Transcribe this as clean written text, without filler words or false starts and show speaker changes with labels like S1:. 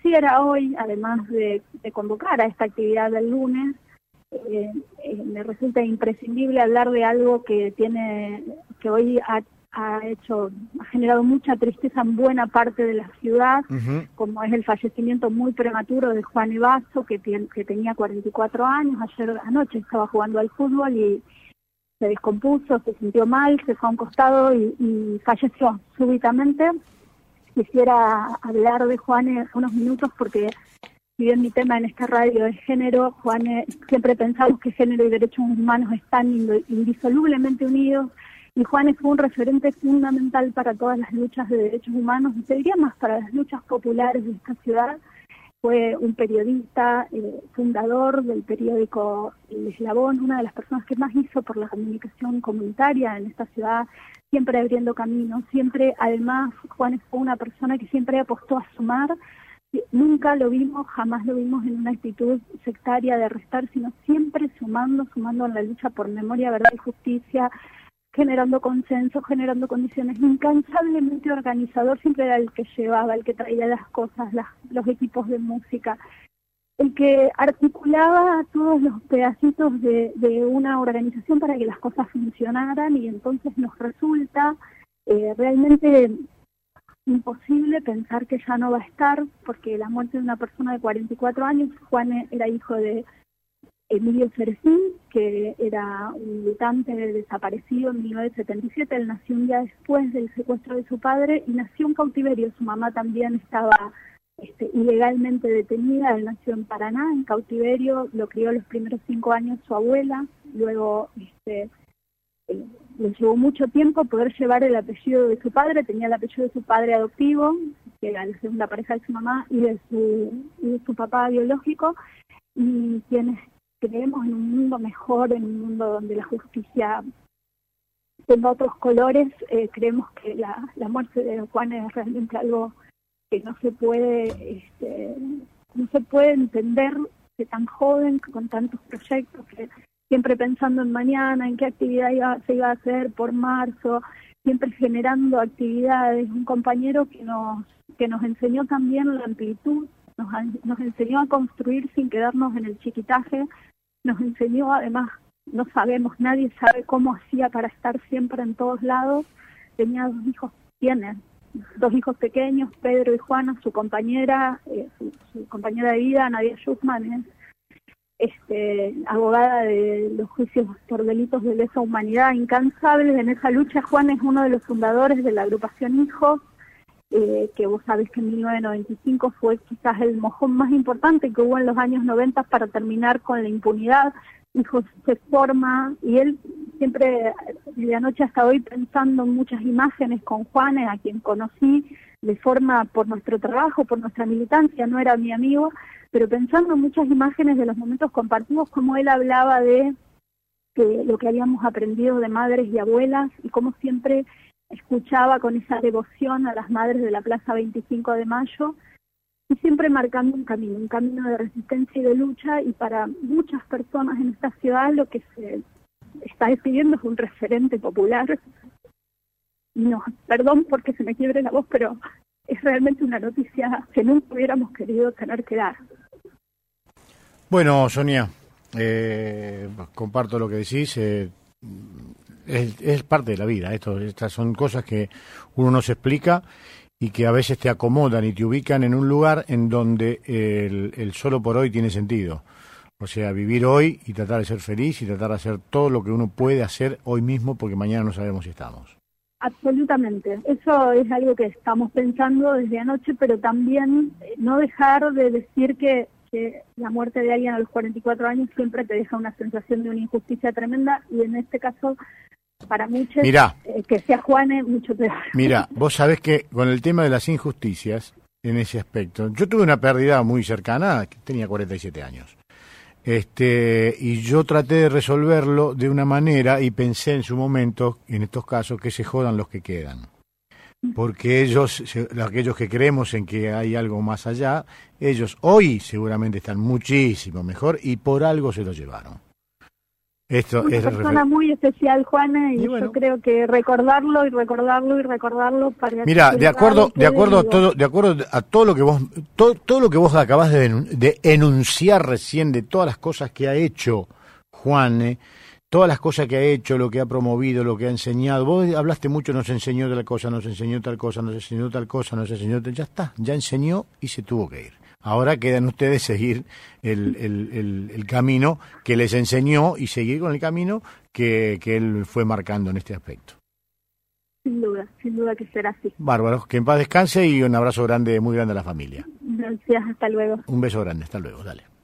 S1: quisiera hoy, además de convocar a esta actividad del lunes, me resulta imprescindible hablar de algo que hoy ha generado mucha tristeza en buena parte de la ciudad, como es el fallecimiento muy prematuro de Juan Evaso, que tenía 44 años. Anoche estaba jugando al fútbol y se descompuso, se sintió mal, se fue a un costado y falleció súbitamente. Quisiera hablar de Juan unos minutos porque, si bien mi tema en esta radio es género, Juan, siempre pensamos que género y derechos humanos están indisolublemente unidos, y Juan fue un referente fundamental para todas las luchas de derechos humanos, y te diría más para las luchas populares de esta ciudad. Fue un periodista, fundador del periódico El Eslabón, una de las personas que más hizo por la comunicación comunitaria en esta ciudad, siempre abriendo caminos, siempre, además, Juan fue una persona que siempre apostó a sumar. Nunca lo vimos, jamás lo vimos en una actitud sectaria de restar, sino siempre sumando en la lucha por memoria, verdad y justicia, generando consenso, generando condiciones, incansablemente organizador. Siempre era el que llevaba, el que traía las cosas, los equipos de música, el que articulaba todos los pedacitos de una organización para que las cosas funcionaran, y entonces nos resulta realmente imposible pensar que ya no va a estar, porque la muerte de una persona de 44 años, Juan era hijo de Emilio Cerecín, que era un militante desaparecido en 1977, él nació un día después del secuestro de su padre y nació en cautiverio. Su mamá también estaba ilegalmente detenida, él nació en Paraná, en cautiverio, lo crió los primeros 5 años su abuela, luego le llevó mucho tiempo poder llevar el apellido de su padre, tenía el apellido de su padre adoptivo, que era la segunda pareja de su mamá, y de su papá biológico, y quienes creemos en un mundo mejor, en un mundo donde la justicia tenga otros colores, creemos que la muerte de Juan es realmente algo que no se puede entender, que tan joven, con tantos proyectos, que siempre pensando en mañana, en qué actividad se iba a hacer por marzo, siempre generando actividades. Un compañero que nos enseñó también la amplitud, nos enseñó a construir sin quedarnos en el chiquitaje, nos enseñó, además, no sabemos, nadie sabe cómo hacía para estar siempre en todos lados. Tenía tiene dos hijos pequeños, Pedro y Juana, su compañera, su compañera de vida, Nadia Schuchman, es abogada de los juicios por delitos de lesa humanidad, incansable en esa lucha. Juan es uno de los fundadores de la agrupación Hijos, que vos sabés que en 1995 fue quizás el mojón más importante que hubo en los años 90 para terminar con la impunidad. Hijos se forma, y él siempre, de anoche hasta hoy, pensando en muchas imágenes con Juan, a quien conocí de forma por nuestro trabajo, por nuestra militancia, no era mi amigo, pero pensando en muchas imágenes de los momentos compartidos, como él hablaba de lo que habíamos aprendido de madres y abuelas, y como siempre escuchaba con esa devoción a las madres de la Plaza 25 de Mayo, y siempre marcando un camino de resistencia y de lucha. Y para muchas personas en esta ciudad lo que se está decidiendo es un referente popular. No, perdón porque se me quiebre la voz, pero es realmente una noticia que nunca hubiéramos querido tener que dar.
S2: Bueno, Sonia, comparto lo que decís. Es parte de la vida. Estas son cosas que uno no se explica y que a veces te acomodan y te ubican en un lugar en donde el solo por hoy tiene sentido. O sea, vivir hoy y tratar de ser feliz y tratar de hacer todo lo que uno puede hacer hoy mismo, porque mañana no sabemos si estamos.
S1: Absolutamente. Eso es algo que estamos pensando desde anoche, pero también no dejar de decir que la muerte de alguien a los 44 años siempre te deja una sensación de una injusticia tremenda, y en este caso, para muchos, que sea Juan, mucho peor.
S2: Mira, vos sabés que con el tema de las injusticias, en ese aspecto, yo tuve una pérdida muy cercana, que tenía 47 años. Y yo traté de resolverlo de una manera, y pensé en su momento, en estos casos, que se jodan los que quedan. Porque aquellos que creemos en que hay algo más allá, ellos hoy seguramente están muchísimo mejor, y por algo se lo llevaron. Esto
S1: Una
S2: es
S1: persona muy especial, Juana, y
S2: bueno,
S1: yo creo que recordarlo y recordarlo y recordarlo para...
S2: mira, de acuerdo a todo lo que vos, todo lo que vos acabás de enunciar recién, de todas las cosas que ha hecho Juan, todas las cosas que ha hecho, lo que ha promovido, lo que ha enseñado. Vos hablaste mucho, nos enseñó tal cosa, nos enseñó tal cosa, nos enseñó tal cosa, nos enseñó tal... Ya está, ya enseñó y se tuvo que ir. Ahora quedan ustedes seguir el camino que les enseñó y seguir con el camino que él fue marcando en este aspecto.
S1: Sin duda que será así.
S2: Bárbaro, que en paz descanse y un abrazo grande, muy grande a la familia.
S1: Gracias, hasta luego.
S2: Un beso grande, hasta luego, dale.